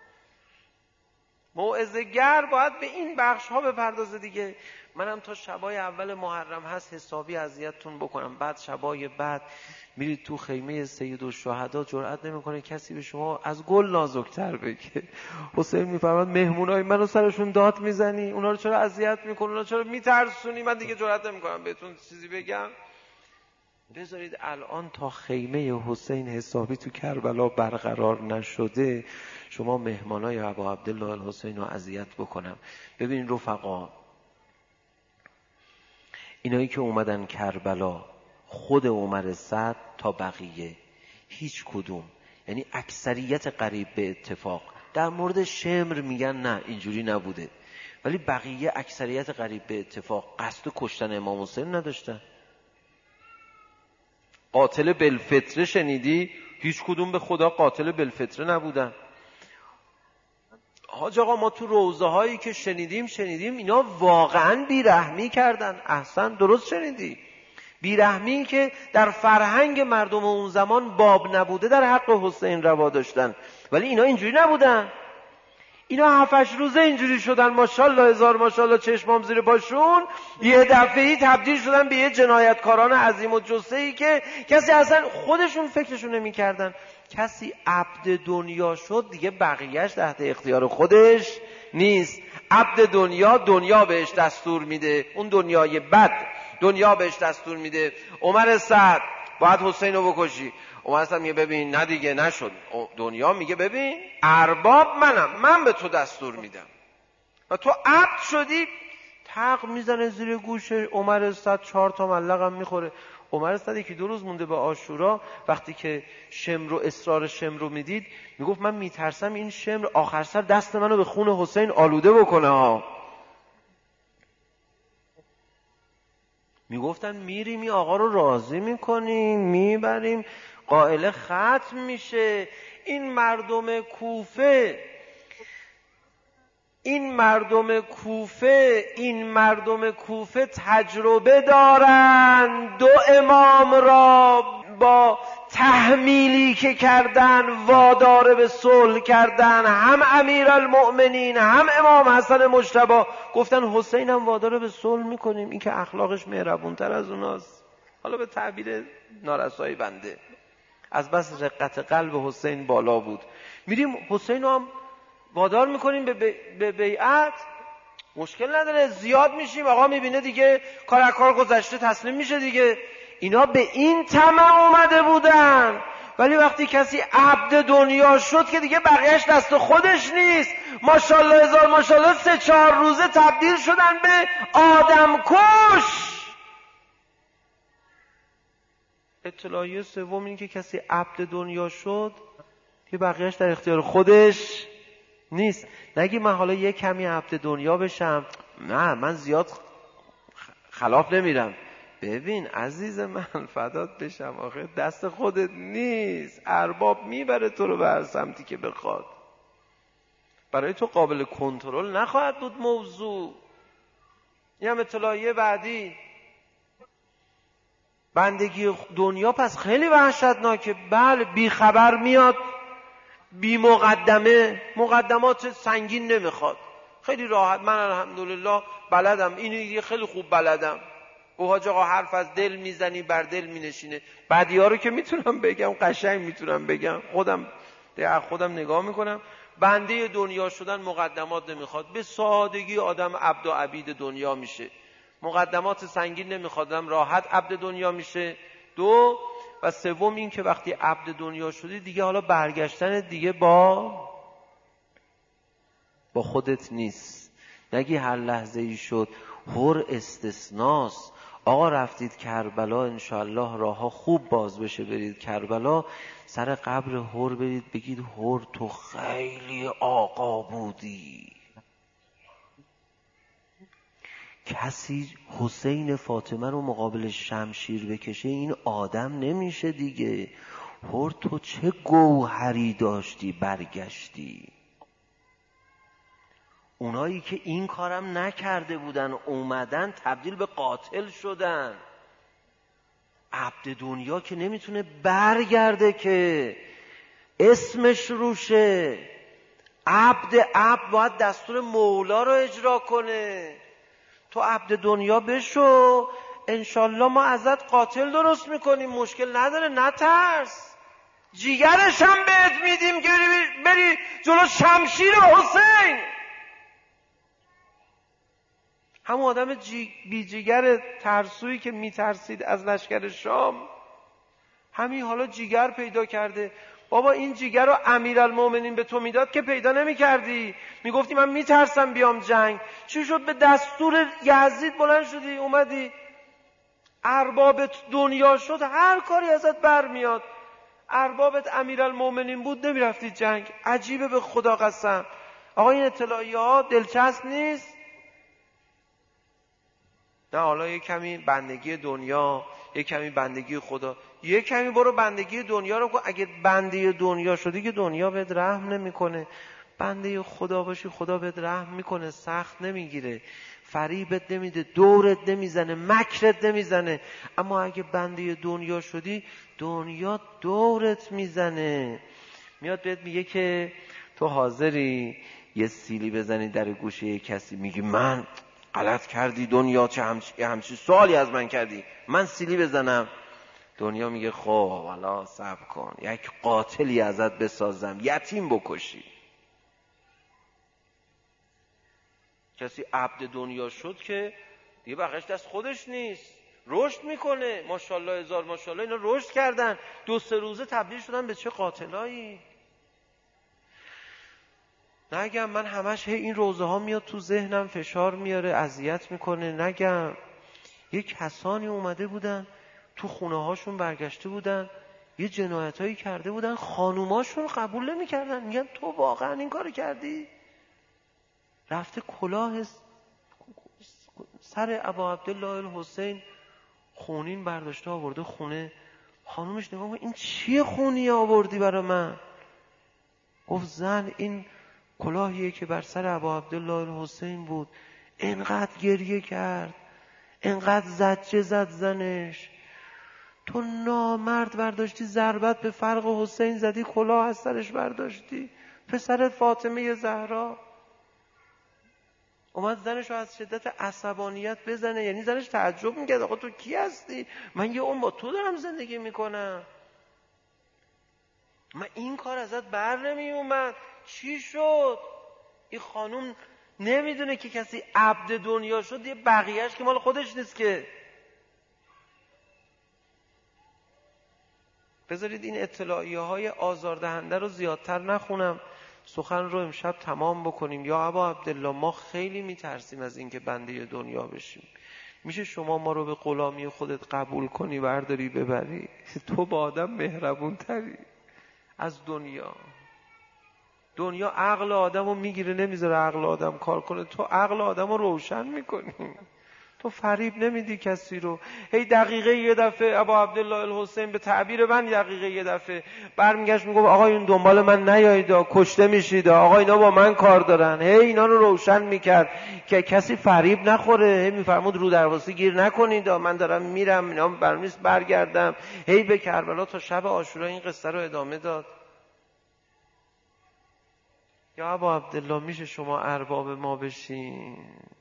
موعظه گر باید به این بخش ها بپردازه دیگه. منم تا شبای اول محرم هست حسابی اذیتتون بکنم، بعد شبای بعد میرید تو خیمه سید الشهدا جرئت نمیکنه کسی به شما از گل نازکتر بگه. حسین میفهمد مهمونای منو سرشون داد میزنی، اونا رو چرا اذیت میکنی، اونا چرا میترسونی. من دیگه جرئت نمیکنم بهتون چیزی بگم. بذارید الان تا خیمه حسین حسابی تو کربلا برقرار نشده شما مهمانای ابا عبدالله الحسین رو اذیت بکنم. ببینید رفقا، اینایی که اومدن کربلا، خود عمر سعد تا بقیه، هیچ کدوم، یعنی اکثریت قریب به اتفاق، در مورد شمر میگن نه اینجوری نبوده، ولی بقیه اکثریت قریب به اتفاق قصد کشتن امام حسین نداشتن. قاتل بالفطره شنیدی؟ هیچ کدوم به خدا قاتل بالفطره نبودن. حاج آقا ما تو روزه هایی که شنیدیم شنیدیم اینا واقعا بیرحمی کردن. احسن، درست شنیدی. بیرحمی که در فرهنگ مردم اون زمان باب نبوده در حق حسین روا داشتن، ولی اینا اینجوری نبودن. اینا هفتش روزه اینجوری شدن، ماشاءالله هزار ماشاءالله، چشمام زیر پاشون، یه دفعه‌ای تبدیل شدن به یه جنایتکاران عظیم الجثه‌ای که کسی اصلا خودشون فکرشون نمی‌کردن. کسی عبد دنیا شد دیگه بقیهش تحت اختیار خودش نیست. عبد دنیا، دنیا بهش دستور میده، اون دنیای بد دنیا بهش دستور میده. عمر سعد باید حسین رو بکشی، عمر سعد میگه ببین نه دیگه نشد. دنیا میگه ببین ارباب منم، من به تو دستور میدم و تو عبد شدی. تق میزنه زیر گوش عمر سعد، چهار تا ملقم میخوره. عمر سعد که دو روز مونده به عاشورا، وقتی که شمر و اصرار شمر رو میدید میگفت من میترسم این شمر آخر سر دست منو به خون حسین آلوده بکنه ها. میگفتن میریم این آقا رو راضی میکنیم، میبریم قائله ختم میشه. این مردم کوفه این مردم کوفه این مردم کوفه تجربه دارن دو امام را با تحمیلی که کردن وادار به صلح کردن. هم امیرالمؤمنین هم امام حسن مجتبی گفتن حسین هم وادار به صلح میکنیم، این که اخلاقش مهربونتر از اوناست. حالا به تعبیر نارسایی بنده، از بس رقت قلب حسین بالا بود. میریم حسین هم وادار میکنیم به, بی... به بیعت، مشکل نداره، زیاد میشیم، آقا میبینه دیگه کار کار گذشته تسلیم میشه دیگه. اینا به این طمع اومده بودن، ولی وقتی کسی عبد دنیا شد که دیگه بقیهش دست خودش نیست. ماشاءالله هزار ماشاءالله، سه چهار روزه تبدیل شدن به آدم کش. اطلاعیه سوم این که کسی عبد دنیا شد که بقیهش در اختیار خودش نیست. نگی من حالا یه کمی عبد دنیا بشم، نه من زیاد خلاف نمیرم. ببین عزیز من فدات بشم، آخه دست خودت نیست، ارباب میبره تو رو به هر سمتی که بخواد. برای تو قابل کنترل نخواهد بود موضوع. این هم اطلاعیه بعدی. بندگی دنیا پس خیلی وحشتناکه. بله بی خبر میاد، بی مقدمه، مقدمات سنگین نمیخواد، خیلی راحت. من الحمدلله بلدم، اینو دیگه خیلی خوب بلدم. او حاج آقا حرف از دل میزنی بر دل مینشینه. بعدی‌ها رو که میتونم بگم، قشنگ میتونم بگم، خودم در خودم نگاه میکنم. بنده دنیا شدن مقدمات نمیخواد، به سادگی آدم عبد و عبید دنیا میشه. مقدمات سنگین نمیخوادم، راحت عبد دنیا میشه. دو و سوم این که وقتی عبد دنیا شدی دیگه حالا برگشتن دیگه با با خودت نیست. نگی هر لحظه ای شد. هر استثناست. آقا رفتید کربلا، انشاءالله راه ها خوب باز بشه، برید کربلا، سر قبر هر برید بگید هر تو خیلی آقا بودی. کسی حسین فاطمه رو مقابل شمشیر بکشه این آدم نمیشه دیگه. هر تو چه گوهری داشتی برگشتی. اونایی که این کارم نکرده بودن اومدن تبدیل به قاتل شدن. عبد دنیا که نمیتونه برگرده که اسمش روشه. عبد عبد باید دستور مولا رو اجرا کنه. تو عبد دنیا بشو، انشالله ما ازت قاتل درست میکنیم، مشکل نداره، نترس. جیگرش هم بهت میدیم که بری جلو شمشیر حسین. همون آدم جی... بی جیگر ترسویی که میترسید از لشکر شام، همین حالا جیگر پیدا کرده. بابا این جیگر رو امیرالمومنین به تو میداد که پیدا نمی کردی، میگفتی من میترسم بیام جنگ. چی شد به دستور یزید بلند شدی اومدی؟ ارباب دنیا شد، هر کاری ازت برمیاد. اربابت امیرالمومنین بود نمیرفتی جنگ. عجیبه به خدا قسم. آقا این اطلاعیه ها دلچسب نیست؟ نه حالا یه کمی بندگی دنیا، یه کمی بندگی خدا. یه کمی برو بندگی دنیا رو کن. اگه بنده دنیا شدی که دنیا بهت رحم نمیکنه. بنده خدا باشی خدا بهت رحم میکنه، سخت نمیگیره، فریبت نمیده، دورت نمیزنه، مکرت نمیزنه. اما اگه بنده دنیا شدی دنیا دورت میزنه. میاد بهت میگه که تو حاضری یه سیلی بزنی در گوشه یه کسی، میگی من غلط کردی دنیا، چه همچی, همچی سوالی از من کردی، من سیلی بزنم؟ دنیا میگه خب حالا صبر کن، یک قاتلی ازت بسازم، یتیم بکشی. کسی عبد دنیا شد که دیگه بقیش دست خودش نیست، رشد میکنه. ماشاءالله هزار ماشاءالله اینا رشد کردن، دو سه روزه تبدیل شدن به چه قاتلایی. نگم من همش هی این روزه ها میاد تو ذهنم، فشار میاره، اذیت میکنه. نگم یه کسانی اومده بودن تو خونه هاشون، برگشته بودن یه جنایت هایی کرده بودن، خانوماشون قبول نمی کردن، میگن تو واقعا این کار کردی؟ رفته کلاه سر ابا عبدالله الحسین خونین برداشته آورده خونه. خانومش نگاه این چیه خونی آوردی برا من؟ گفت زن این کلاهیه که بر سر ابا عبدالله الحسین بود. انقدر گریه کرد، انقدر زجه زد زنش. تو نامرد برداشتی ضربت به فرق حسین زدی، کلاه از سرش برداشتی، پسر فاطمه زهرا. اومد زنش رو از شدت عصبانیت بزنه. یعنی زنش تعجب میکرد آقا تو کی هستی؟ من یه عمر با تو دارم زندگی میکنم، من این کار ازت بر نمی اومد. چی شد؟ این خانوم نمیدونه که کسی عبد دنیا شد یه بقیهش که مال خودش نیست که. بذارید این اطلاعیه های آزاردهنده رو زیادتر نخونم، سخن رو امشب تمام بکنیم. یا ابا عبدالله ما خیلی میترسیم از اینکه بنده دنیا بشیم. میشه شما ما رو به غلامی خودت قبول کنی، برداری ببری؟ تو با آدم مهربون تری از دنیا. دنیا عقل آدم رو میگیره، نمیذاره عقل آدم کار کنه. تو عقل آدم رو روشن میکنی، تو فریب نمیدی کسی رو. هی دقیقه یه دفعه ابا عبدالله الحسین به تعبیر من دقیقه یه دفعه برمیگشت میگفت آقا این دنبال من نیایید، کشته میشید، آقا اینا با من کار دارن. هی اینا رو روشن میکرد که کسی فریب نخوره. هی میفرمود رو درواسی گیر نکنید، من دارم میرم، اینا برام نیست برگردم. هی به کربلا تا شب عاشورا این قصه رو ادامه داد. یا ابا عبدالله میشه شما ارباب ما بشین؟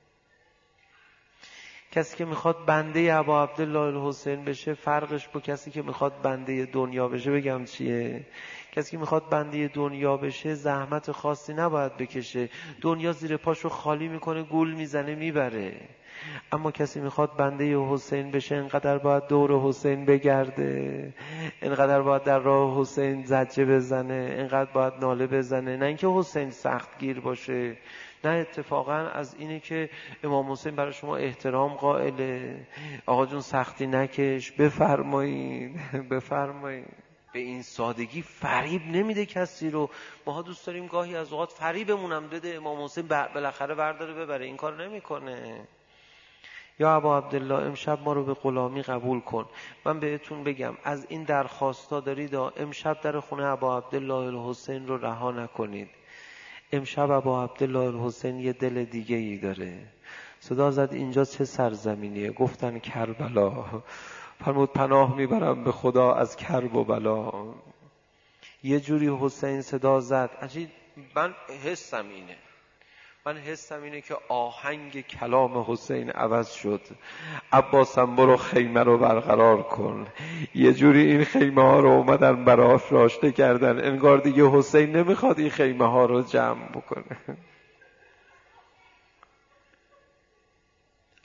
کسی که میخواد بنده ابا عبدالله الحسین بشه فرقش با کسی که میخواد بنده دنیا بشه بگم چیه؟ کسی که میخواد بنده دنیا بشه زحمت خاصی نباید بکشه، دنیا زیر پاشو خالی میکنه، گول میزنه میبره. اما کسی میخواد بنده حسین بشه انقدر باید دور حسین بگرده، انقدر باید در راه حسین زجه بزنه، انقدر باید ناله بزنه. نه اینکه حسین سخت گیر باشه، نه اتفاقا از اینه که امام حسین برای شما احترام قائله. آقا جون سختی نکش، بفرمایید بفرمایید. به این سادگی فریب نمیده کسی رو. ما دوست داریم گاهی از اوقات فریبمون هم بده، امام حسین بالاخره برداره ببره. این کار نمیکنه. یا ابا عبدالله امشب ما رو به غلامی قبول کن. من بهتون بگم از این درخواستا دارید، امشب در خونه ابا عبدالله الحسین رو رها نکنید. امشب ابا عبدالله الحسین یه دل دیگه ای داره. صدا زد اینجا چه سرزمینیه؟ گفتن کربلا. فرمود پناه میبرم به خدا از کرب و بلا. یه جوری حسین صدا زد عجیب. من حسم اینه من حسم اینه که آهنگ کلام حسین عوض شد. عباسم برو خیمه رو برقرار کن. یه جوری این خیمه ها رو اومدن براش راشته کردن، انگار دیگه حسین نمیخواد این خیمه ها رو جمع بکنه.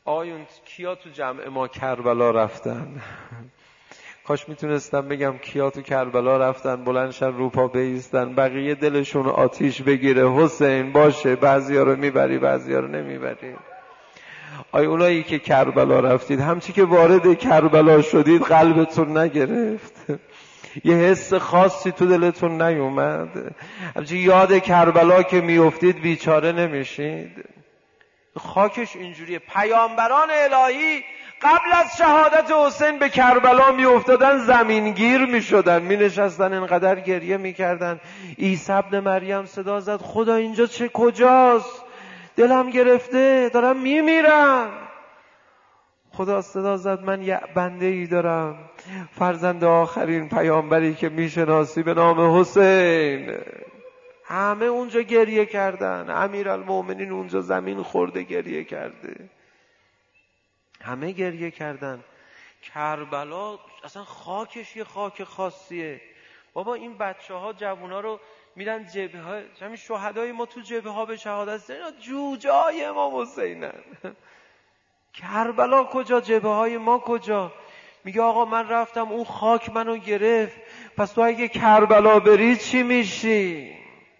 آقایون کیا تو جمع ما کربلا رفتن؟ کاش میتونستم بگم کیا تو کربلا رفتن بلندشن رو پا بایستن، بقیه دلشون آتیش بگیره حسین باشه، بعضیا رو میبری بعضیا رو نمیبری. آی اونایی که کربلا رفتید، همچی که وارد کربلا شدید قلبتون نگرفت؟ یه حس خاصی تو دلتون نیومد؟ همچی یاد کربلا که میافتید بیچاره نمیشید؟ خاکش اینجوریه. پیامبران الهی قبل از شهادت حسین به کربلا می افتادن زمینگیر می شدن، می نشستن اینقدر گریه می کردن. عیسی ابن مریم صدا زد خدا اینجا چه کجاست؟ دلم گرفته دارم می میرم. خدا صدا زد من یه بنده ای دارم، فرزند آخرین پیامبری که می شناسی به نام حسین. همه اونجا گریه کردن، امیرالمومنین اونجا زمین خورده گریه کرده، همه گریه کردن. کربلا اصلا خاکش یه خاک خاصیه. بابا این بچه ها جوون ها رو میرن جبهه ها، همین شهدای ما تو جبهه ها به شهادت اینا جوجه های امام حسینن. کربلا کجا؟ جبهه های ما کجا؟ میگه آقا من رفتم اون خاک منو گرفت، پس تو اگه کربلا بری چی میشی؟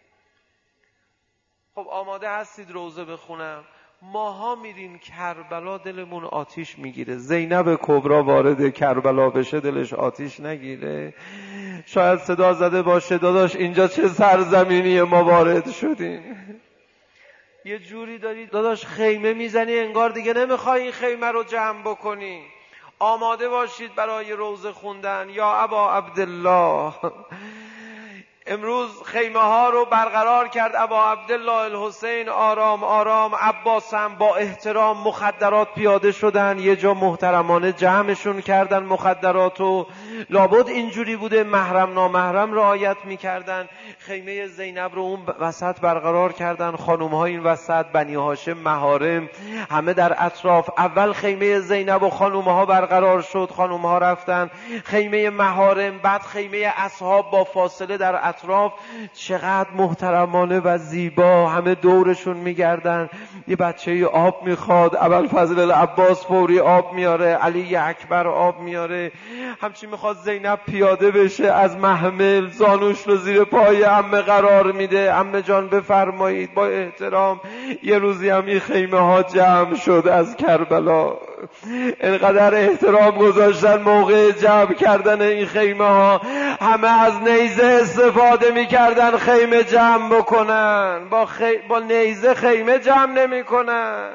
خب آماده هستید روزه بخونم؟ ماها میریم کربلا دلمون آتیش میگیره. زینب کبرا وارد کربلا بشه دلش آتیش نگیره؟ شاید صدا زده باشه داداش اینجا چه سرزمینی ما وارد شدیم. یه جوری داری داداش خیمه میزنی انگار دیگه نمیخوای این خیمه رو جمع بکنی. آماده باشید برای روزه خوندن. یا ابا عبدالله، امروز خیمه ها رو برقرار کرد ابا عبدالله الحسین. آرام آرام عباس هم با احترام مخدرات پیاده شدن، یه جا محترمانه جمعشون کردن مخدراتو. لابد اینجوری بوده محرم نامحرم رعایت میکردن. خیمه زینب رو اون وسط برقرار کردن، خانوم ها این وسط، بنی هاشم محارم همه در اطراف. اول خیمه زینب و خانوم ها برقرار شد، خانوم ها رفتن خیمه محارم، بعد خیمه اصحاب با فاصله در اطراف. چقدر محترمانه و زیبا همه دورشون میگردن. یه بچه آب میخواد، اول فضل العباس فوری آب میاره، علی اکبر آب میاره. همچین میخواد زینب پیاده بشه از محمل، زانوش رو زیر پای عمه قرار میده. عمه جان بفرمایید با احترام. یه روزی هم این خیمه ها جمع شد از کربلا، اینقدر احترام گذاشتن موقع جمع کردن این خیمه ها، همه از نیزه استفاده میکردن خیمه جمع بکنن. با, خی... با نیزه خیمه جمع نمی کنن.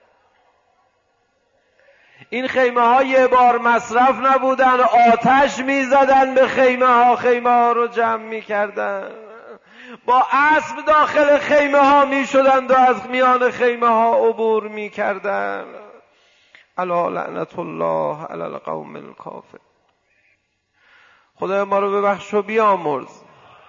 این خیمه ها یه بار مصرف نبودن، آتش میزدن به خیمه ها، خیمه ها رو جمع میکردن. با اسب داخل خیمه ها میشدند و از میان خیمه ها عبور میکردن. الا لعنت الله علی القوم الکافر. خدای ما رو ببخش و بیامرز.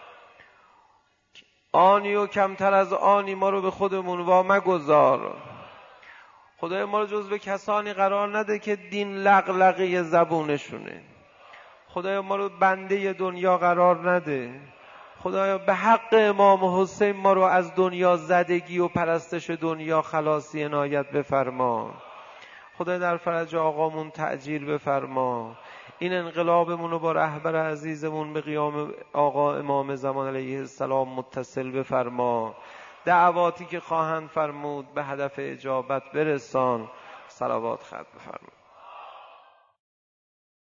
آنی و کمتر از آنی ما رو به خودمون وا مگذار. خدای ما رو جز به کسانی قرار نده که دین لغلقه زبونشونه. خدای ما رو بنده دنیا قرار نده. خدایا به حق امام حسین ما رو از دنیا زدگی و پرستش دنیا خلاصی عنایت بفرما. خدای در فرج آقامون تعجیل بفرما. این انقلابمون رو با رهبر عزیزمون به قیام آقا امام زمان علیه السلام متصل بفرما. دعواتی که خواهند فرمود به هدف اجابت برسان. صلوات ختم بفرما.